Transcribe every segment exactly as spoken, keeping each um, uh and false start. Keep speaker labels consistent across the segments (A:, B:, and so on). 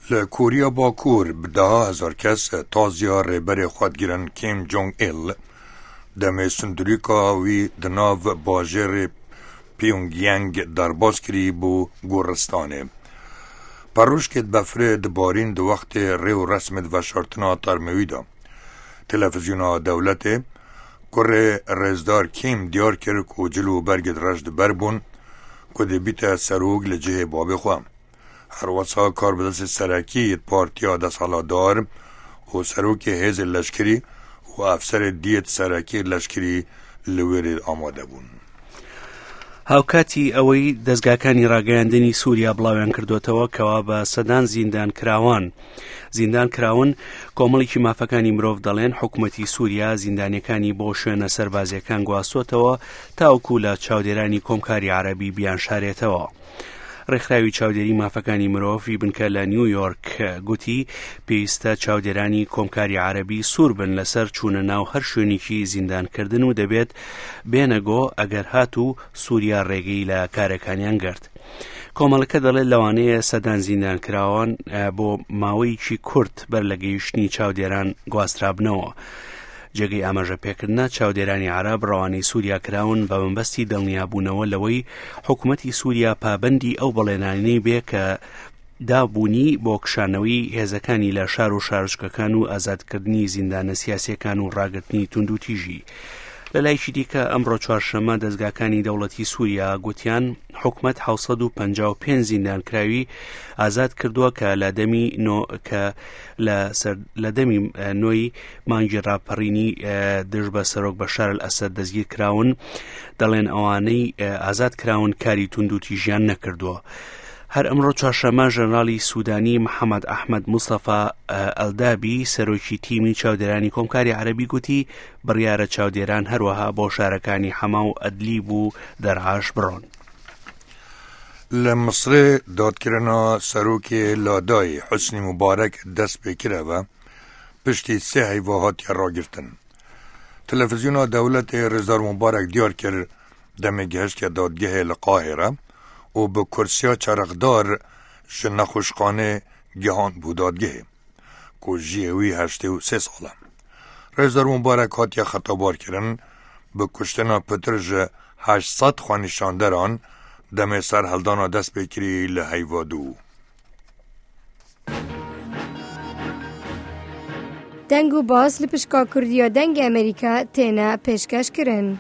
A: لکوریا باکور به ده هزار کس تازیا ریبر خودگیرن کیم جونگ ایل دم سندریکا وی دناو باجر پیونگیانگ در باسکری بو گورستانه. پروش که بفره دبارین دو وقت ریو رسمت و شرطنا ترموی دا. تلفزیون دولت کره رزدار کیم دیار کرد که جلو برگد رشد بربون که دی بیت سروگ لجه بابی خوام. هر واسا کار بدست سرکی پارتیا دست حالا دار و سروک هیز لشکری و افسر دیت سرکی لشکری لویر آماده بون.
B: هاوکاتی ئەوەی دەستگاکانی ڕاگەیاندنی سووریا بڵاویان کردوتەوە کەوا بە سەدان زیندان کراوان زیندان کراون کۆمەڵێکی مافەکانی مرۆڤ دەڵێن حکوومەتی سووریا زیندانیەکانی بۆ شوێنە سەربازیەکان گواستوتەوە تاوەکو لە چاودێرانی کۆمکاری عەرەبی بیان شارێتەوە. ڕێکخراوی چاودێری مافەکانی مرۆڤی بنکە لە نیویۆرک گوتی پێویستە چاودێرانی کۆمکاری عەرەبی سوور بن لەسەر چوونە ناو هەر شوێنێکی زیندانکردن و دەبێت بێنەگۆ ئەگەر هات و سووریا ڕێگەی لە کارەکانیان گرت. کۆمەڵەکە دەڵێت لەوانەیە سەدان زیندانکراوان بۆ ماوەیەکی کورت بەر لە گەیشتنی چاودێران گواسترابنەوە. جێگەی ئاماژە پێکردنە چاودێرانی عەرەب ڕەوانەی سووریا کراون بە مەبەستی دڵنیابوونەوە لەوەی حکوومەتی سووریا پابەندی ئەو بەڵێنانەی بێ کە دابوونی بۆ کشانەوەی هێزەکانی لە شار و شارچکەکان و ئازادکردنی زیندانە سیاسیەکان و ڕاگرتنی تونند و تیژی. لە لایشی دیکە ئەمڕۆ چوارشەممە دەستگاکانی دەوڵەتی سووریا گوتیان حکومەت حەوت و پەنجا و پێنج زیندانکراوی ئازاد کردووە کە لە دەمی کە لە دەمی نۆی مانگی ڕاپەڕینی دژ بە سەرۆک بەشار ئەسەد دەستگیر کراون. دەڵێن ئەوانەی ئازاد کراون کاری تونند و تیژیان نەکردووە. هەر ئەمڕۆ چوارشەممە ژەنراڵی سوودانی محەممەد ئەحمەد موستەفا ئەلدابی سەرۆکی تیمی چاودێرانی کۆمکاری عەرەبی گوتی بڕیارە چاودێران هەروەها بۆ شارەکانی حەما و ئەدلیب و دەرعاش بڕۆن.
A: لە مصرێ دادکردنا سەرۆکی لادای حسنی مبارەک دەست پێ کراوە پشتی سێ هەیڤە هاتیە ڕاگرتن. تەلەڤیزیۆنا دەوڵەتێ ڕێزدار مبارەک دیار کرد دەمێ گەهشتە دادگەهێ لە قاهێرە و به کرسیا چرخدار نخوشخانه گهان بودادگه که جیوی هشته و سه ساله. رئیسدار مبارک هاتیه خطابار کرن به کشتنا پترج هشتصد خوانشاندران دم سرهلدانا دست بکری لحیوادو.
C: دنگو باز لپشکا کردیا دنگ امریکا تینا پیشکش کرن.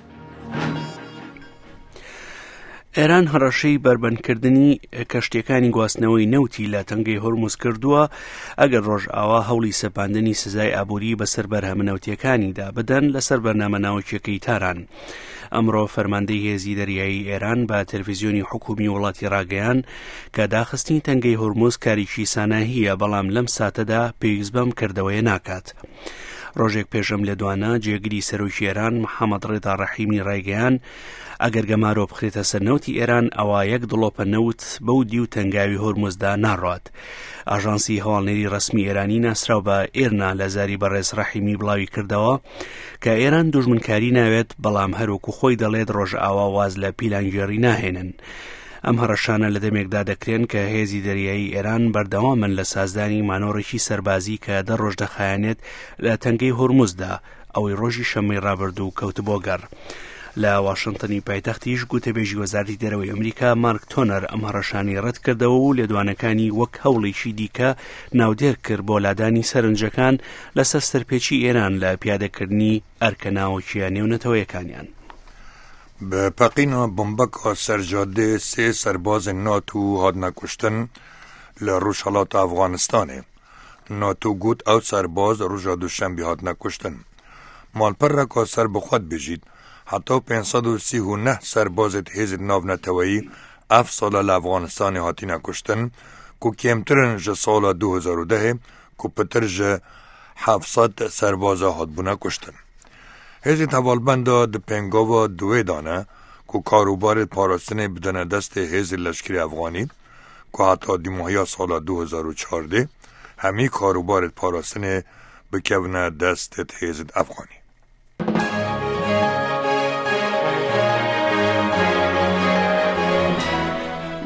B: ئێران هەڕەشەی بربەندکردنی کەشتیەکانی گواستنەوەی نەوتی لە تەنگەی هۆرموز کردووە ئەگەر ڕۆژئاوا هەوڵی سەپاندنی سزای ئابووری بەسەر بەرهەمنەوتیەکانیدا بدەن لەسەر بەرنامە ناوچیەکەی تاران. ئەمڕۆ فەرماندەی هێزی دەریایی ئێران بە تەلەڤیزیۆنی حکومی وڵاتی ڕاگەیان کە داخستنی تەنگەی هۆرموز کاریکی ساناهیە بەڵام لەم ساتەدا پێویست بەم کردەوەیە ناکات. ڕۆژێک پێشەم لە دوانە جێگری سەرۆکی ئێران محەممەد ڕێدا ڕەحیمی ڕایگەیان ئەگەر گەمارۆ بخرێتە سەرنەوتی ئێران ئەوە یەک دڵۆپە نەوت بەو دی و تەنگاوی هۆرموزدا ناڕات. ئاژانسی هەواڵنێری ڕسمی ئێرانی ناسراو بە ئێرنا لە زاری بەڕێز ڕەحیمی بڵاوی کردەوە کە ئێران دوژمنکاری ناوێت بەڵام هەروەکو خۆی دەڵێت ڕۆژئاوا واز لە پیلانگێڕی ناهێنن. ئەم هەڕەشانە لە دەمێکدا دەکرێن کە هێزی دەریایی ئێران بەردەوامن لە سازدانی مانۆڕێکی سەربازی کە دە ڕۆژ دەخایەنێت لە تەنگەی هۆرموزدا ئەوەی ڕۆژی شەمەی ڕابردوو کەوت بۆ گەڕ. لە واشنگتنی پایتەختیش گوتەبێژی وەزارەتی دەرەوەی ئەمریکا مارک تۆنەر ئەم هەڕەشانی ڕەت کردەوە و لێدوانەکانی وەک هەوڵێکی دیکە ناودێر کرد بۆ لادانی سەرنجەکان لەسەر سەرپێچی ئێران لە پیادەکردنی ئەرکە ناوەکیە نێونەتەوەیەکانیان.
A: به پقینا بمبک سرجاده سه سرباز ناتو هاد نکشتن لروشالات افغانستانه. ناتو گوت او سرباز روژا دوشنبی هاد نکشتن. مالپر رکا سر بخواد بجید حتی پانصد و سی و نه سرباز حزب ناو نتوایی اف سال لافغانستان هاتی نکشتن که کمترن جه سال دو هزار و ده که پتر جه هفتصد سرباز هاد بو نکشتن. هزی توالبندا د پنگاوا دوی دانه که کاروبار پاراستنه بدن دست هزی لشکری افغانی که حتی دیماهی سال دو هزار و چهارده همی کاروبار پاراستنه بکونه دست هزی افغانی.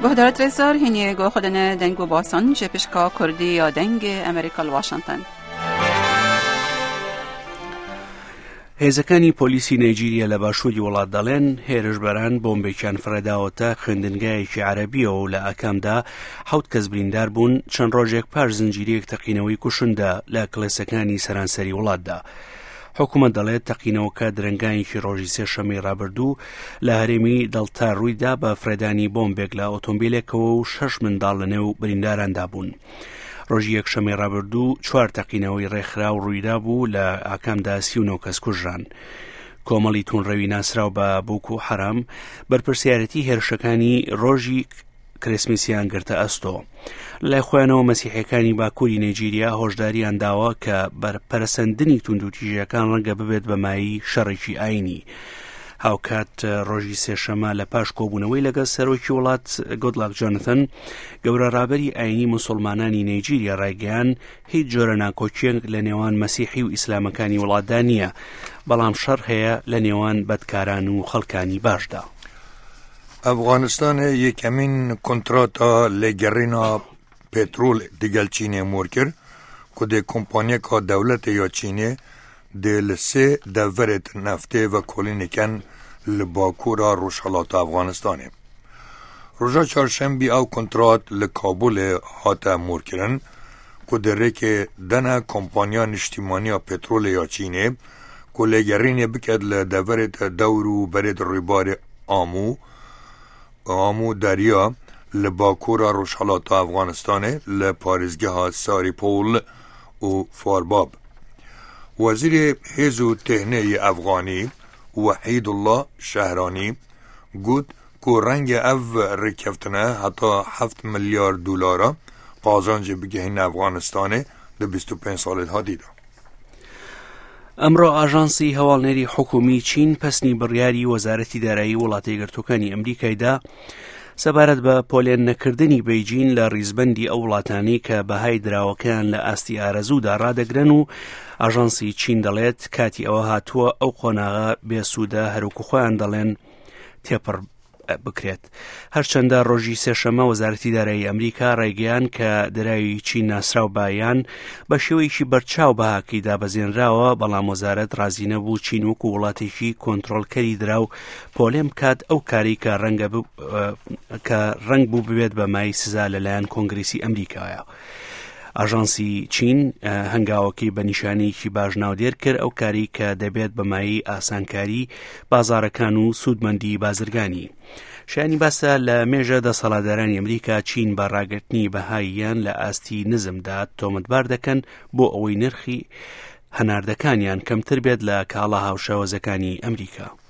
D: گهدارت رزار هینی گو خودنه دنگو باسان جپشکا کردی یا دنگ امریکا لواشنطن.
B: هێزەکانی پۆلیسی نایجیریا لە باشووری وڵات دەڵێن هێرشبەران بۆمبێکیان فرەداوەتە خوێندنگایەکی عەرەبیەوە و لە ئاکامدا حەوت کەس بریندار بوون چەند ڕۆژێک پاش زنجیرەیەک تەقینەوەی کوشندا لە کڵێسەکانی سەرانسەری وڵاتدا. حکوومەت دەڵێت تەقینەوەکە درەنگایەکی ڕۆژی سێشەمەی ڕابردوو لە هەرێمی دڵتا ڕوویدا بە فرەدانی بۆمبێک لە ئۆتۆمبیلێکەوە و شەش منداڵ لەنێو برینداراندا بوون. ڕۆژی یەکشەمەی ڕابردوو چوار تەقینەوەی ڕێکخرا و ڕوویدا بوو لە ئاکامدا سی و نۆ کەس کوژران. کۆمەڵی توونڕەوی ناسراو بە بووکو حەرام بەرپرسیارەتی هێرشەکانی ڕۆژی کرسمسیان گرتە ئەستۆ. لای خۆیانەوە مەسیحەکانی باکووری نایجیریا هۆشداریان داوە کە بەرپەرسەندنی توندوتیژەکان ڕەنگە ببێت بە مایی شەڕێکی ئاینی. هاوکات ڕۆژی سێشەمە لە پاش کۆبوونەوەی لەگەڵ سەرۆکی وڵات گۆدلاک جۆنەتن گەورە ڕابەری ئاینی موسڵمانانی نایجیریا ڕایگەیان هیچ جۆرە ناکۆچیەک لە نێوان مەسیحی و ئیسلامەکانی وڵاتدا نییە، بەڵام شەڕ هەیە لە نێوان بەدکاران و خەڵکانی باشدا.
A: افغانستان یەکەمین کۆنتراتە لێگەڕینا پێترۆل دیگەل چینێ مۆر کرد کە دێ کۆمپانیەکە دەولەتە یا چینێ دێ لە سێ دەڤەرێت نەفتێ و کۆلینێکەن لە باکوورا ڕۆژهەڵاتە ئەفغانستانێ. ڕۆژا چهارشەمبی ئەو کۆنترات لە کابولێ هاتە مۆرکردن کە دەرێکێ دەنە کۆمپانیا نیشتیمانیا پێترۆلە یا چینێ کە لێگەڕینێ بکەد لە دەڤەرێت دەور و بەرێت ڕێبارێ ئامو ئامو دەریا لە باکوورا ڕۆژهەڵاتە ئەفغانستانێ لە پارێزگەها ساریپۆل و فارباب. وزیر حیز و تهنه افغانی وحید الله شهرانی گوت که رنگ او رکفتنه حتی هفت میلیارد دلاره قازانج بگهین افغانستانه ده بیست و پنج سالت ها دیده.
B: ئەمڕۆ ئاژانسی هەواڵنێری حکومی چین پەسنی بڕیاری وەزارەتی دارایی وڵاتە یەکگرتووەکانی ئەمریکایدا سەبارەت بە پۆلێن نەکردنی بەیجین لە ڕیزبەندی ئەو وڵاتانەی کە بەهای دراوەکەیان لە ئاستی ئارەزوودا ڕادەگرن و ئاژانسی چین دەڵێت کاتی ئەوە هاتووە ئەو قۆناغا بێسوودە هەروکو خۆیان دەڵێن تێپڕ بکرێت. هەرچەندە ڕۆژی سێشەمە وەزارەتی دارایی ئەمریکا ڕێگەیان کە دەراوی چین ناسراو بایان بە شێوەیەکی بەرچاو بەهاکی دابەزێنراوە، بەڵام وەزارەت ڕازی نەبوو چین وەکو وڵاتێکی کۆنتڕۆڵکەری دراو پۆلێم کات ئەو کاری کە ڕەنگە کە ڕەنگ بوو ببێت بە مای سزا لەلایەن کۆنگرێسی ئەمریکایە. ئاژانسی چین هەنگاوەکەی بە نیشانەیەکی باش ناودێر کرد ئەو کاری کە دەبێت بەمایی ئاسانکاری بازارەکان و سوودمەندی بازرگانی. شایانی باسە لە مێژە دەسەڵاتدارانی ئەمریکا چین بە ڕاگررتنی بەهاییان لە ئاستی نزمدا تۆمەتبار دەکەن بۆ ئەوەی نرخی هەناردەکانیان کەمتر بێت لە کاڵە هاوشەوەزەکانی ئەمریکا.